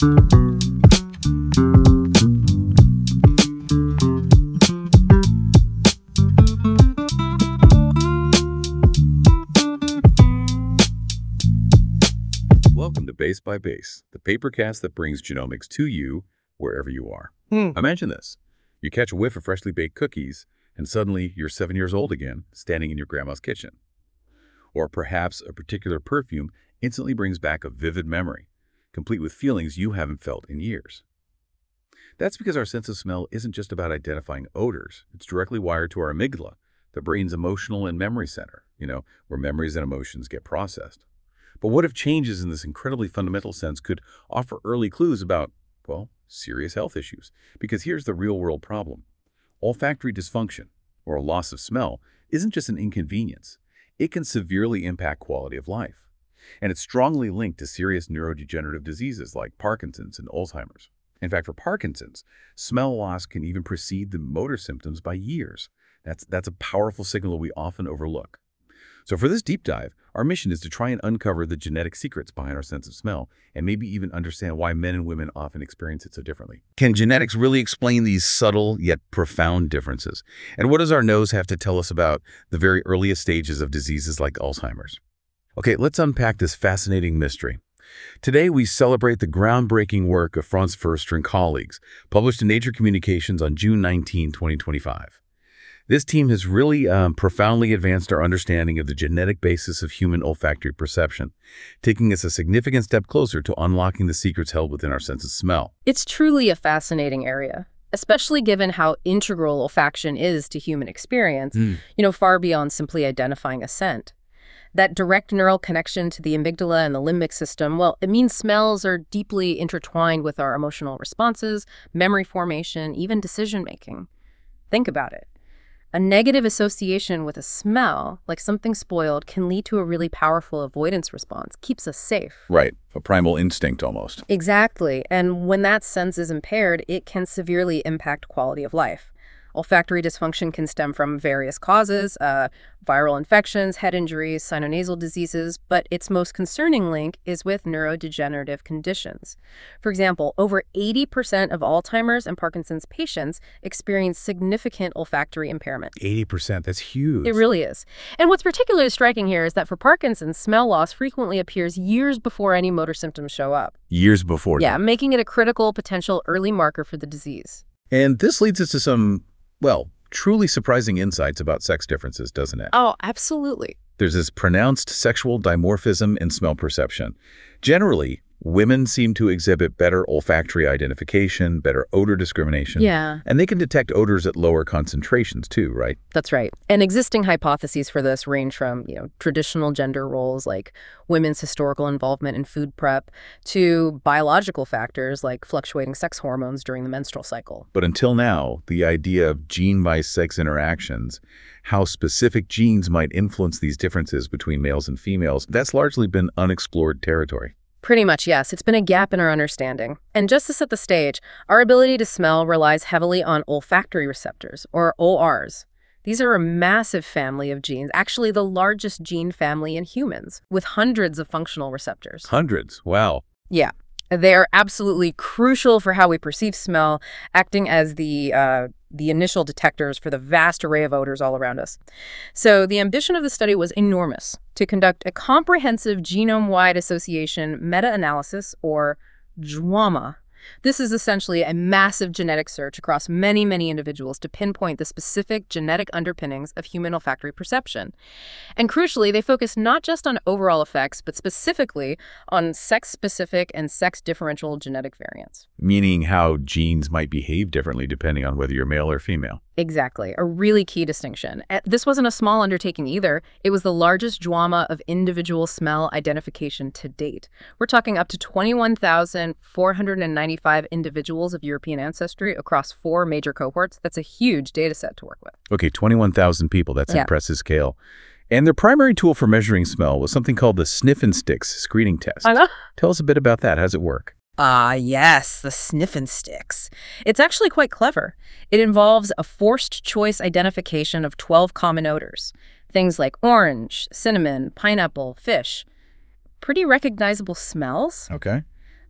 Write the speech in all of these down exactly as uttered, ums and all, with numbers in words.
Welcome to Base by Base, the papercast that brings genomics to you wherever you are. Hmm. Imagine this. You catch a whiff of freshly baked cookies, and suddenly you're seven years old again, standing in your grandma's kitchen. Or perhaps a particular perfume instantly brings back a vivid memory, complete with feelings you haven't felt in years. That's because our sense of smell isn't just about identifying odors. It's directly wired to our amygdala, the brain's emotional and memory center, you know, where memories and emotions get processed. But what if changes in this incredibly fundamental sense could offer early clues about, well, serious health issues? Because here's the real-world problem. Olfactory dysfunction, or a loss of smell, isn't just an inconvenience. It can severely impact quality of life. And it's strongly linked to serious neurodegenerative diseases like Parkinson's and Alzheimer's. In fact, for Parkinson's, smell loss can even precede the motor symptoms by years. That's, that's a powerful signal we often overlook. So for this deep dive, our mission is to try and uncover the genetic secrets behind our sense of smell and maybe even understand why men and women often experience it so differently. Can genetics really explain these subtle yet profound differences? And what does our nose have to tell us about the very earliest stages of diseases like Alzheimer's? Okay, let's unpack this fascinating mystery. Today, we celebrate the groundbreaking work of Franz Förster and colleagues, published in Nature Communications on June nineteenth, twenty twenty-five. This team has really um, profoundly advanced our understanding of the genetic basis of human olfactory perception, taking us a significant step closer to unlocking the secrets held within our sense of smell. It's truly a fascinating area, especially given how integral olfaction is to human experience, mm. you know, far beyond simply identifying a scent. That direct neural connection to the amygdala and the limbic system, well, it means smells are deeply intertwined with our emotional responses, memory formation, even decision-making. Think about it. A negative association with a smell, like something spoiled, can lead to a really powerful avoidance response, keeps us safe. Right, a primal instinct almost. Exactly, and when that sense is impaired, it can severely impact quality of life. Olfactory dysfunction can stem from various causes, uh, viral infections, head injuries, sinonasal diseases, but its most concerning link is with neurodegenerative conditions. For example, over eighty percent of Alzheimer's and Parkinson's patients experience significant olfactory impairment. eighty percent, that's huge. It really is. And what's particularly striking here is that for Parkinson's, smell loss frequently appears years before any motor symptoms show up. Years before? Yeah, making it a critical potential early marker for the disease. And this leads us to some, well, truly surprising insights about sex differences, doesn't it? Oh, absolutely. There's this pronounced sexual dimorphism in smell perception. Generally, women seem to exhibit better olfactory identification, better odor discrimination. Yeah. And they can detect odors at lower concentrations too, right? That's right. And existing hypotheses for this range from, you know, traditional gender roles like women's historical involvement in food prep to biological factors like fluctuating sex hormones during the menstrual cycle. But until now, the idea of gene-by-sex interactions, how specific genes might influence these differences between males and females, that's largely been unexplored territory. Pretty much, yes. It's been a gap in our understanding. And just to set the stage, our ability to smell relies heavily on olfactory receptors, or O Rs. These are a massive family of genes, actually the largest gene family in humans, with hundreds of functional receptors. Hundreds? Wow. Yeah. They are absolutely crucial for how we perceive smell, acting as the uh, the initial detectors for the vast array of odors all around us. So the ambition of the study was enormous, to conduct a comprehensive genome-wide association meta-analysis, or JWAMA. This is essentially a massive genetic search across many, many individuals to pinpoint the specific genetic underpinnings of human olfactory perception. And crucially, they focus not just on overall effects, but specifically on sex-specific and sex-differential genetic variants. Meaning how genes might behave differently depending on whether you're male or female. Exactly. A really key distinction. This wasn't a small undertaking either. It was the largest JWAMA of individual smell identification to date. We're talking up to twenty-one thousand four hundred ninety-five individuals of European ancestry across four major cohorts. That's a huge data set to work with. Okay, twenty-one thousand people. That's an yeah. impressive scale. And their primary tool for measuring smell was something called the Sniff and Sticks screening test. I know. Tell us a bit about that. How does it work? Ah, yes, the Sniff and Sticks. It's actually quite clever. It involves a forced choice identification of twelve common odors. Things like orange, cinnamon, pineapple, fish. Pretty recognizable smells. Okay.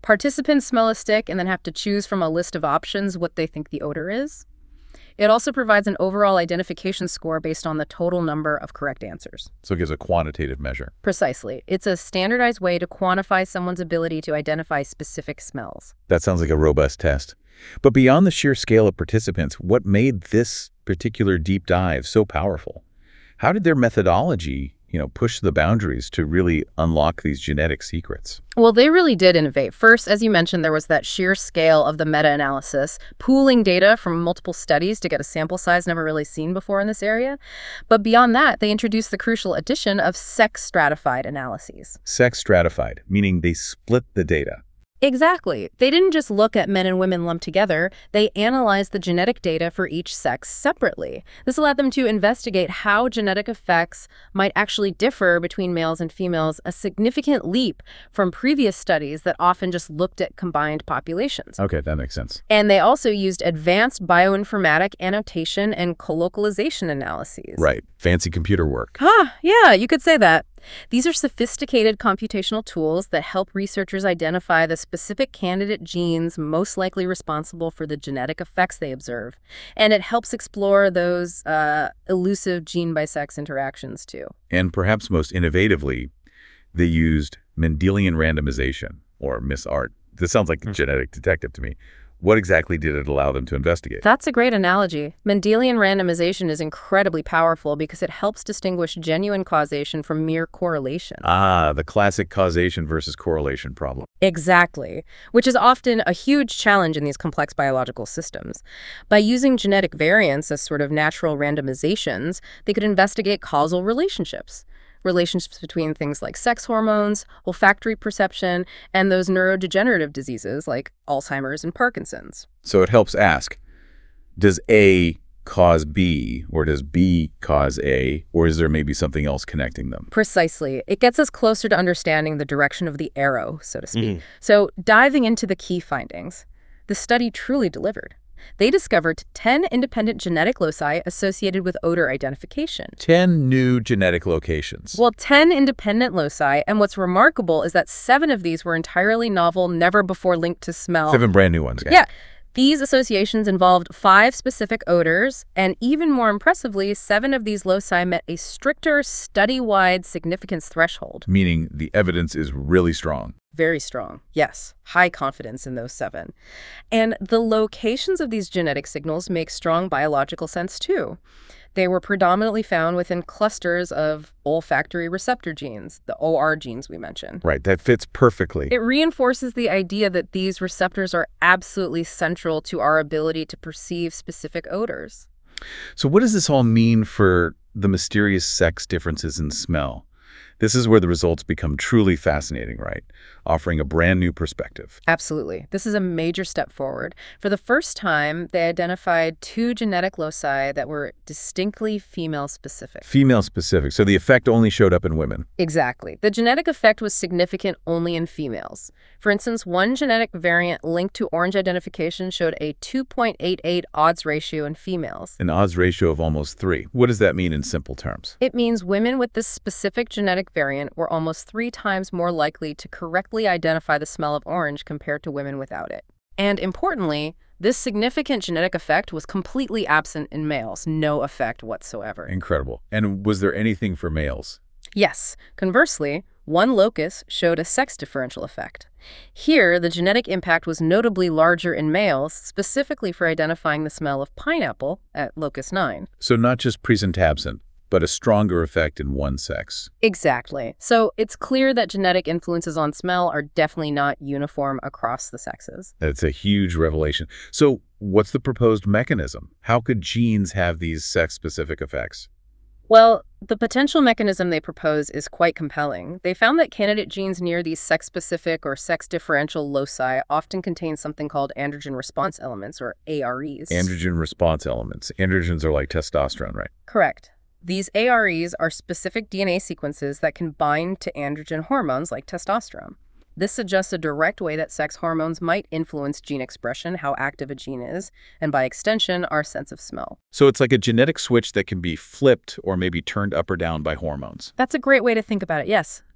Participants smell a stick and then have to choose from a list of options what they think the odor is. It also provides an overall identification score based on the total number of correct answers. So it gives a quantitative measure. Precisely. It's a standardized way to quantify someone's ability to identify specific smells. That sounds like a robust test. But beyond the sheer scale of participants, what made this particular deep dive so powerful? How did their methodology, you know, push the boundaries to really unlock these genetic secrets? Well, they really did innovate. First, as you mentioned, there was that sheer scale of the meta-analysis, pooling data from multiple studies to get a sample size never really seen before in this area. But beyond that, they introduced the crucial addition of sex-stratified analyses. Sex-stratified, meaning they split the data. Exactly. They didn't just look at men and women lumped together. They analyzed the genetic data for each sex separately. This allowed them to investigate how genetic effects might actually differ between males and females, a significant leap from previous studies that often just looked at combined populations. Okay, that makes sense. And they also used advanced bioinformatic annotation and colocalization analyses. Right. Fancy computer work. Ah, yeah, you could say that. These are sophisticated computational tools that help researchers identify the specific candidate genes most likely responsible for the genetic effects they observe. And it helps explore those uh, elusive gene-by-sex interactions, too. And perhaps most innovatively, they used Mendelian randomization, or MIS-ART. This sounds like a genetic detective to me. What exactly did it allow them to investigate? That's a great analogy. Mendelian randomization is incredibly powerful because it helps distinguish genuine causation from mere correlation. Ah, the classic causation versus correlation problem. Exactly, which is often a huge challenge in these complex biological systems. By using genetic variants as sort of natural randomizations, they could investigate causal relationships. Relationships between things like sex hormones, olfactory perception, and those neurodegenerative diseases like Alzheimer's and Parkinson's. So it helps ask, does A cause B, or does B cause A, or is there maybe something else connecting them? Precisely. It gets us closer to understanding the direction of the arrow, so to speak. Mm-hmm. So diving into the key findings, the study truly delivered. They discovered ten independent genetic loci associated with odor identification. ten new genetic locations. Well, ten independent loci, and what's remarkable is that seven of these were entirely novel, never before linked to smell. Seven brand new ones. Yeah. These associations involved five specific odors, and even more impressively, seven of these loci met a stricter study-wide significance threshold. Meaning the evidence is really strong. Very strong. Yes. High confidence in those seven. And the locations of these genetic signals make strong biological sense, too. They were predominantly found within clusters of olfactory receptor genes, the O R genes we mentioned. Right. That fits perfectly. It reinforces the idea that these receptors are absolutely central to our ability to perceive specific odors. So what does this all mean for the mysterious sex differences in smell? This is where the results become truly fascinating, right? Offering a brand new perspective. Absolutely. This is a major step forward. For the first time, they identified two genetic loci that were distinctly female-specific. Female-specific. So the effect only showed up in women. Exactly. The genetic effect was significant only in females. For instance, one genetic variant linked to orange identification showed a two point eight eight odds ratio in females. An odds ratio of almost three. What does that mean in simple terms? It means women with this specific genetic variant were almost three times more likely to correctly identify the smell of orange compared to women without it. And importantly, this significant genetic effect was completely absent in males, no effect whatsoever. Incredible. And was there anything for males? Yes. Conversely, one locus showed a sex differential effect. Here, the genetic impact was notably larger in males, specifically for identifying the smell of pineapple at locus nine. So not just present-absent, but a stronger effect in one sex. Exactly. So it's clear that genetic influences on smell are definitely not uniform across the sexes. That's a huge revelation. So what's the proposed mechanism? How could genes have these sex-specific effects? Well, the potential mechanism they propose is quite compelling. They found that candidate genes near these sex-specific or sex-differential loci often contain something called androgen response elements, or A R Es. Androgen response elements. Androgens are like testosterone, right? Correct. These A R Es are specific D N A sequences that can bind to androgen hormones like testosterone. This suggests a direct way that sex hormones might influence gene expression, how active a gene is, and by extension, our sense of smell. So it's like a genetic switch that can be flipped or maybe turned up or down by hormones. That's a great way to think about it, yes.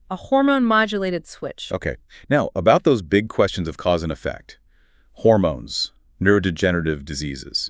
a hormone-modulated switch. Okay. Now, about those big questions of cause and effect. Hormones, neurodegenerative diseases.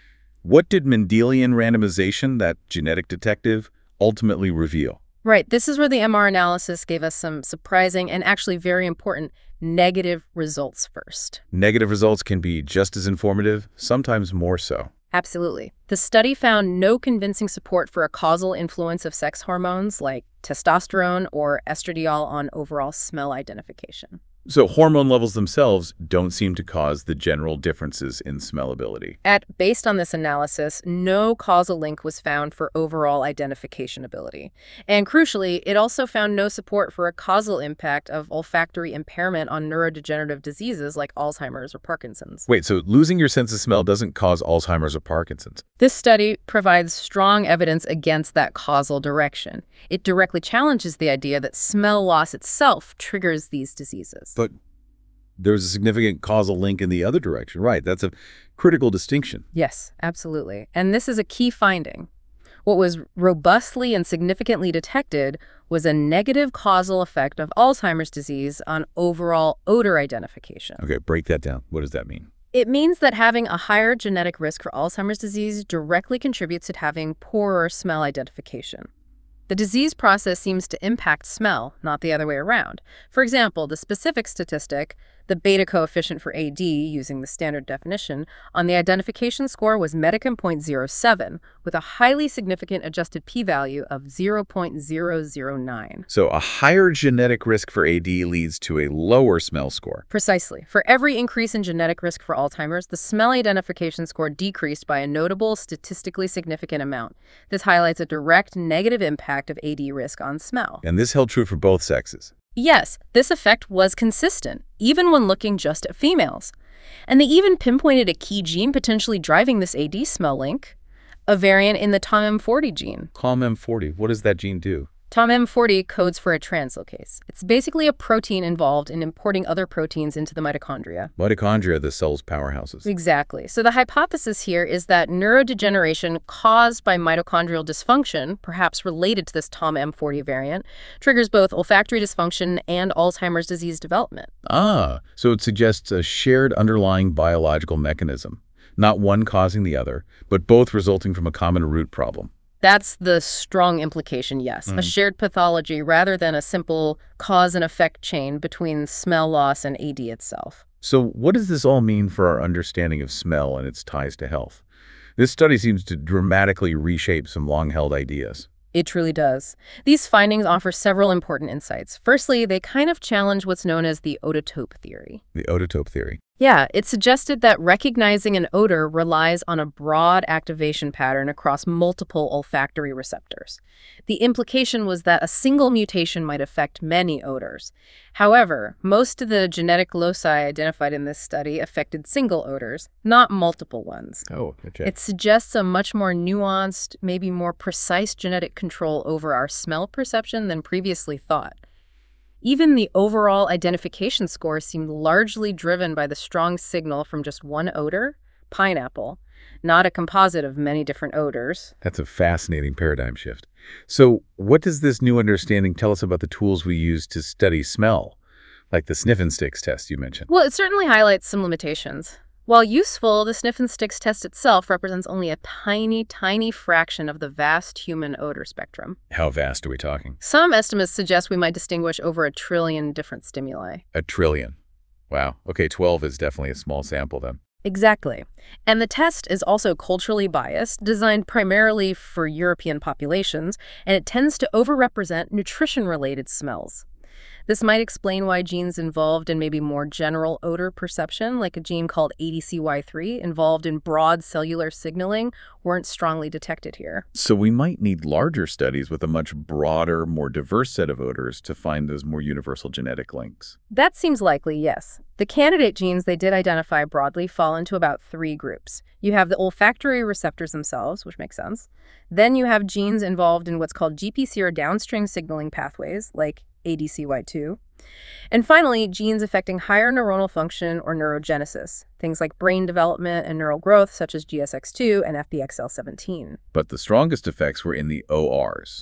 What did Mendelian randomization, that genetic detective, ultimately reveal? Right. This is where the M R analysis gave us some surprising and actually very important negative results first. Negative results can be just as informative, sometimes more so. Absolutely. The study found no convincing support for a causal influence of sex hormones like testosterone or estradiol on overall smell identification. So hormone levels themselves don't seem to cause the general differences in smellability. At, based on this analysis, no causal link was found for overall identification ability. And crucially, it also found no support for a causal impact of olfactory impairment on neurodegenerative diseases like Alzheimer's or Parkinson's. Wait, so losing your sense of smell doesn't cause Alzheimer's or Parkinson's? This study provides strong evidence against that causal direction. It directly challenges the idea that smell loss itself triggers these diseases. But there's a significant causal link in the other direction, right? That's a critical distinction. Yes, absolutely. And this is a key finding. What was robustly and significantly detected was a negative causal effect of Alzheimer's disease on overall odor identification. Okay, break that down. What does that mean? It means that having a higher genetic risk for Alzheimer's disease directly contributes to having poorer smell identification. The disease process seems to impact smell, not the other way around. For example, the specific statistic, the beta coefficient for A D, using the standard definition, on the identification score was Medicum zero point zero seven, with a highly significant adjusted p-value of zero point zero zero nine. So a higher genetic risk for A D leads to a lower smell score. Precisely. For every increase in genetic risk for Alzheimer's, the smell identification score decreased by a notable statistically significant amount. This highlights a direct negative impact of A D risk on smell. And this held true for both sexes. Yes, this effect was consistent, even when looking just at females. And they even pinpointed a key gene potentially driving this A D smell link, a variant in the T O M M forty gene. T O M M forty, what does that gene do? T O M M forty codes for a translocase. It's basically a protein involved in importing other proteins into the mitochondria. Mitochondria, the cell's powerhouses. Exactly. So the hypothesis here is that neurodegeneration caused by mitochondrial dysfunction, perhaps related to this T O M M forty variant, triggers both olfactory dysfunction and Alzheimer's disease development. Ah, so it suggests a shared underlying biological mechanism, not one causing the other, but both resulting from a common root problem. That's the strong implication, yes. Mm. A shared pathology rather than a simple cause and effect chain between smell loss and A D itself. So what does this all mean for our understanding of smell and its ties to health? This study seems to dramatically reshape some long-held ideas. It truly does. These findings offer several important insights. Firstly, they kind of challenge what's known as the odotope theory. The odotope theory. Yeah, it suggested that recognizing an odor relies on a broad activation pattern across multiple olfactory receptors. The implication was that a single mutation might affect many odors. However, most of the genetic loci identified in this study affected single odors, not multiple ones. Oh, okay. It suggests a much more nuanced, maybe more precise genetic control over our smell perception than previously thought. Even the overall identification score seemed largely driven by the strong signal from just one odor, pineapple, not a composite of many different odors. That's a fascinating paradigm shift. So what does this new understanding tell us about the tools we use to study smell, like the sniff and sticks test you mentioned? Well, it certainly highlights some limitations. While useful, the sniff and sticks test itself represents only a tiny, tiny fraction of the vast human odor spectrum. How vast are we talking? Some estimates suggest we might distinguish over a trillion different stimuli. A trillion. Wow. Okay, twelve is definitely a small sample then. Exactly. And the test is also culturally biased, designed primarily for European populations, and it tends to overrepresent nutrition-related smells. This might explain why genes involved in maybe more general odor perception, like a gene called A D C Y three, involved in broad cellular signaling, weren't strongly detected here. So we might need larger studies with a much broader, more diverse set of odors to find those more universal genetic links. That seems likely, yes. The candidate genes they did identify broadly fall into about three groups. You have the olfactory receptors themselves, which makes sense. Then you have genes involved in what's called G P C or downstream signaling pathways, like A D C Y two. And finally, genes affecting higher neuronal function or neurogenesis, things like brain development and neural growth, such as G S X two and F B X L seventeen. But the strongest effects were in the O Rs.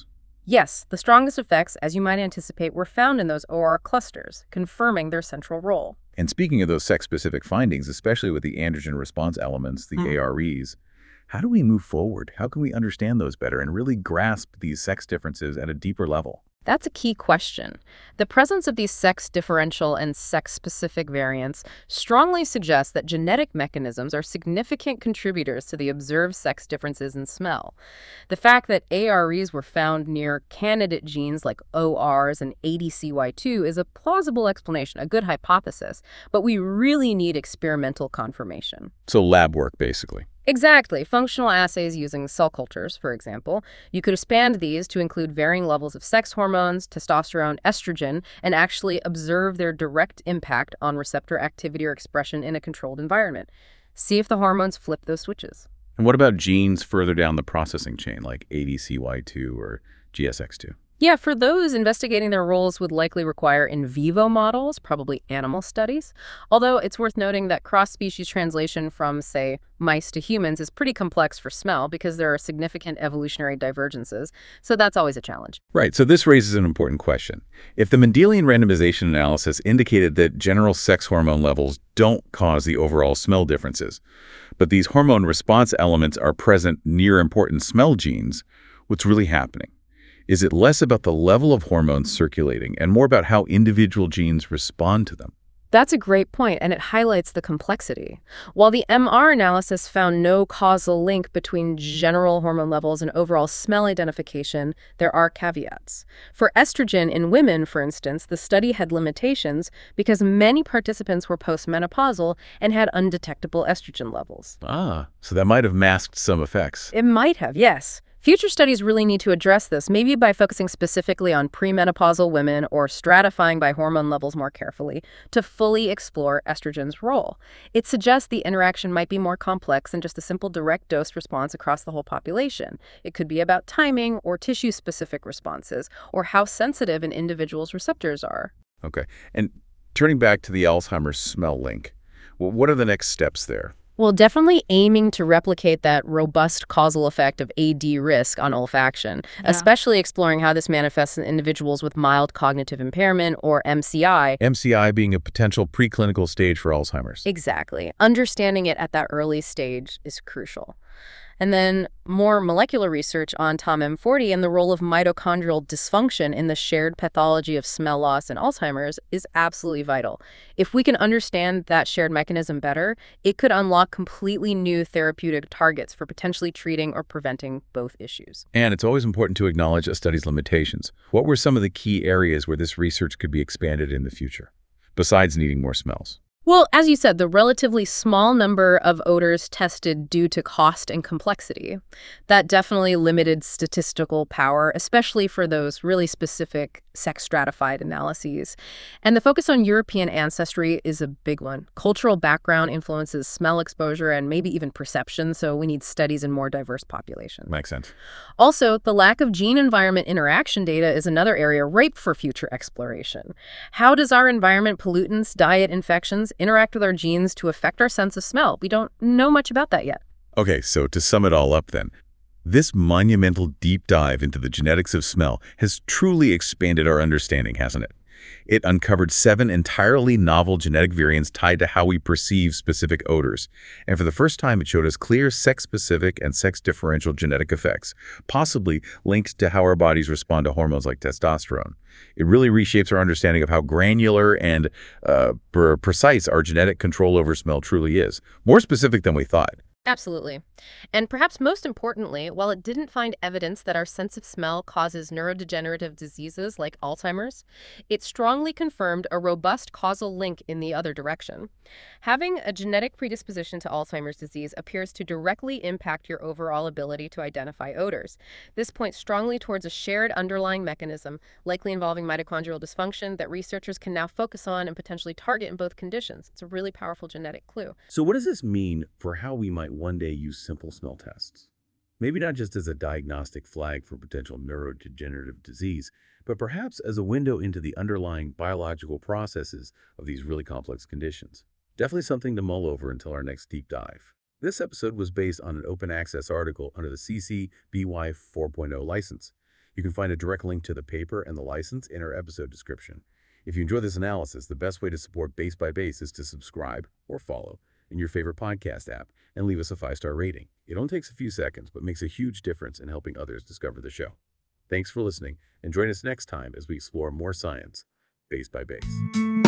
Yes, the strongest effects, as you might anticipate, were found in those O R clusters, confirming their central role. And speaking of those sex-specific findings, especially with the androgen response elements, the Hmm. A R Es, how do we move forward? How can we understand those better and really grasp these sex differences at a deeper level? That's a key question. The presence of these sex differential and sex-specific variants strongly suggests that genetic mechanisms are significant contributors to the observed sex differences in smell. The fact that A R Es were found near candidate genes like O Rs and A D C Y two is a plausible explanation, a good hypothesis, but we really need experimental confirmation. So lab work, basically. Exactly. Functional assays using cell cultures, for example. You could expand these to include varying levels of sex hormones, testosterone, estrogen, and actually observe their direct impact on receptor activity or expression in a controlled environment. See if the hormones flip those switches. And what about genes further down the processing chain, like A D C Y two or G S X two? Yeah, for those, investigating their roles would likely require in vivo models, probably animal studies. Although it's worth noting that cross-species translation from, say, mice to humans is pretty complex for smell because there are significant evolutionary divergences, so that's always a challenge. Right, so this raises an important question. If the Mendelian randomization analysis indicated that general sex hormone levels don't cause the overall smell differences, but these hormone response elements are present near important smell genes, what's really happening? Is it less about the level of hormones circulating and more about how individual genes respond to them? That's a great point, and it highlights the complexity. While the M R analysis found no causal link between general hormone levels and overall smell identification, there are caveats. For estrogen in women, for instance, the study had limitations because many participants were postmenopausal and had undetectable estrogen levels. Ah, so that might have masked some effects. It might have, yes. Future studies really need to address this, maybe by focusing specifically on premenopausal women or stratifying by hormone levels more carefully to fully explore estrogen's role. It suggests the interaction might be more complex than just a simple direct dose response across the whole population. It could be about timing or tissue-specific responses or how sensitive an individual's receptors are. Okay, and turning back to the Alzheimer's smell link, well, what are the next steps there? Well, definitely aiming to replicate that robust causal effect of A D risk on olfaction, Yeah. especially exploring how this manifests in individuals with mild cognitive impairment or M C I. M C I being a potential preclinical stage for Alzheimer's. Exactly. Understanding it at that early stage is crucial. And then more molecular research on T O M M forty and the role of mitochondrial dysfunction in the shared pathology of smell loss and Alzheimer's is absolutely vital. If we can understand that shared mechanism better, it could unlock completely new therapeutic targets for potentially treating or preventing both issues. And it's always important to acknowledge a study's limitations. What were some of the key areas where this research could be expanded in the future, besides needing more smells? Well, as you said, the relatively small number of odors tested due to cost and complexity, that definitely limited statistical power, especially for those really specific sex-stratified analyses. And the focus on European ancestry is a big one. Cultural background influences smell exposure and maybe even perception, so we need studies in more diverse populations. Makes sense. Also, the lack of gene-environment interaction data is another area ripe for future exploration. How does our environment, pollutants, diet, infections interact with our genes to affect our sense of smell? We don't know much about that yet. Okay, so to sum it all up then, this monumental deep dive into the genetics of smell has truly expanded our understanding, hasn't it? It uncovered seven entirely novel genetic variants tied to how we perceive specific odors. And for the first time, it showed us clear sex-specific and sex-differential genetic effects, possibly linked to how our bodies respond to hormones like testosterone. It really reshapes our understanding of how granular and uh, pre- precise our genetic control over smell truly is, more specific than we thought. Absolutely. And perhaps most importantly, while it didn't find evidence that our sense of smell causes neurodegenerative diseases like Alzheimer's, it strongly confirmed a robust causal link in the other direction. Having a genetic predisposition to Alzheimer's disease appears to directly impact your overall ability to identify odors. This points strongly towards a shared underlying mechanism, likely involving mitochondrial dysfunction, that researchers can now focus on and potentially target in both conditions. It's a really powerful genetic clue. So what does this mean for how we might one day use simple smell tests? Maybe not just as a diagnostic flag for potential neurodegenerative disease, but perhaps as a window into the underlying biological processes of these really complex conditions. Definitely something to mull over until our next deep dive. This episode was based on an open access article under the C C B Y four point oh license. You can find a direct link to the paper and the license in our episode description. If you enjoy this analysis, the best way to support Base by Base is to subscribe or follow in your favorite podcast app and leave us a five-star rating. It only takes a few seconds, but makes a huge difference in helping others discover the show. Thanks for listening, and join us next time as we explore more science, Base by Base.